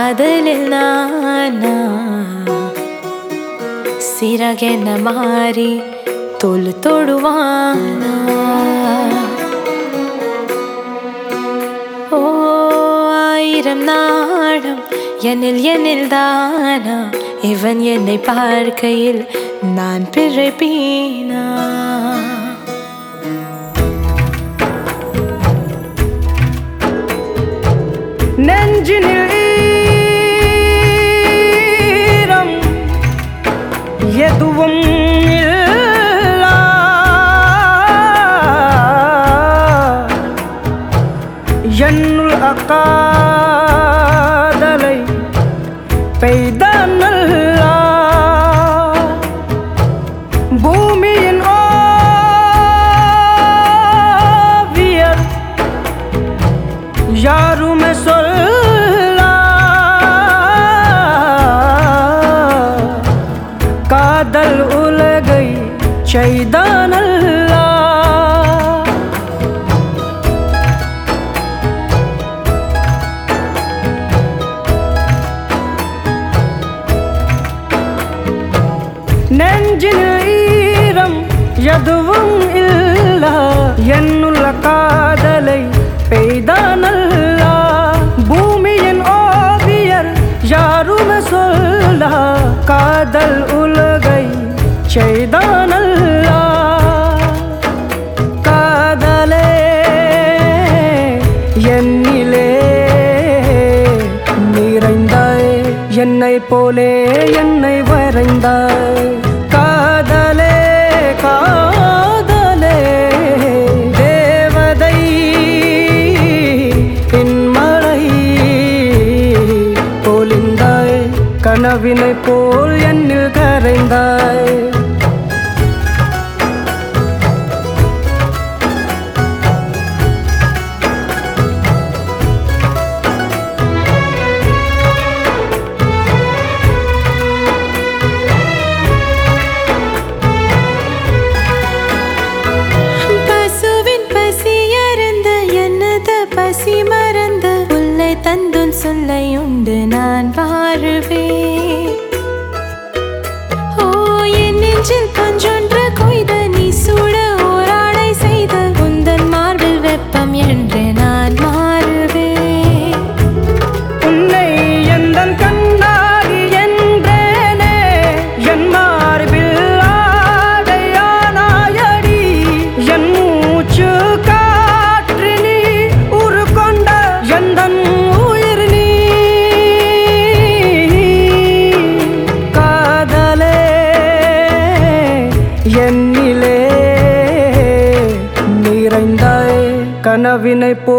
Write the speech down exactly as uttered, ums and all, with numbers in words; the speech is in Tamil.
காதலில் நானா சிறகென மாறி தோல் தொடுவானா? ஓ ஆயிரம் நாடம் என்னில் என்னில் தானா இவன் என்னை பார்க்கையில் நான் பிறப்பேனா? நெஞ்சினில் ஈரம் எதுவும் இல்லா, என்னுள் அக்காதலை பெய்தான் அல்லாஹ். பூமியின் ஓவியர் யாருமே சொல்லா, காதல் உலகை செய்தான் அல்லாஹ். நெஞ்சில் ஈரம் எதுவும் இல்லா, என்னுள்ள காதலை பெய்தான் அல்லாஹ். பூமியின் ஓவியர் யாருமே சொல்லா, காதல் உலகை செய்தான் அல்லாஹ். காதலே என்னிலே நிறைந்தாய், என்னை போலே என்னை வரைந்தாய். காதலே காதலே தேவதை பின்மழை போலிந்தாய், கனவினை போல் என்னில் கரைந்தாய். பசி மறந்து புல்லை தந்துன் சொல்லை உண்டு நான் வாழுவேன். ஓ என் நெஞ்சில் பஞ்சொன்று கொய்த நீ சூட ஓராடை செய்த உந்தன் மார்பில் வெப்பம் என்று நான் மாறுவேன். உன்னை எந்தன் கண்ணாடி என்றேனே, என் மார்பில் ஆடையானாயடி, என் மூச்சு என்னிலே நிறைந்தாய், கனவினை போ